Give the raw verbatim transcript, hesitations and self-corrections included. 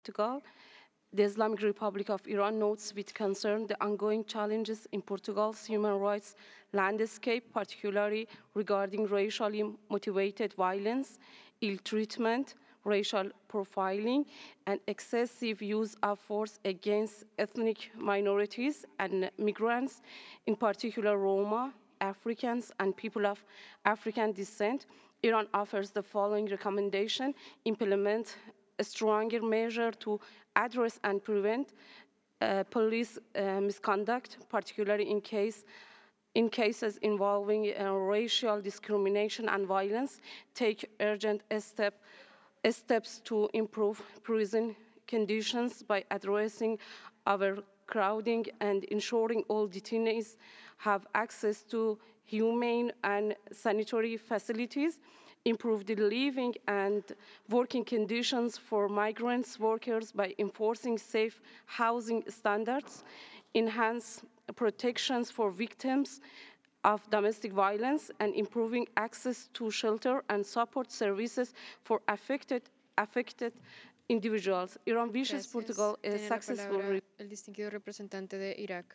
Portugal. The Islamic Republic of Iran notes with concern the ongoing challenges in Portugal's human rights landscape, particularly regarding racially motivated violence, ill treatment, racial profiling, and excessive use of force against ethnic minorities and migrants, in particular Roma, Africans, and people of African descent. Iran offers the following recommendation: implement a stronger measure to address and prevent uh, police uh, misconduct, particularly in case in cases involving uh, racial discrimination and violence. Take urgent step, steps to improve prison conditions by addressing overcrowding and ensuring all detainees have access to humane and sanitary facilities, improve the living and working conditions for migrants workers by enforcing safe housing standards, enhance protections for victims of domestic violence, and improving access to shelter and support services for affected, affected individuals. Iran wishes Gracias. Portugal a Tiene la successful palabra el distinguido representante de Irak.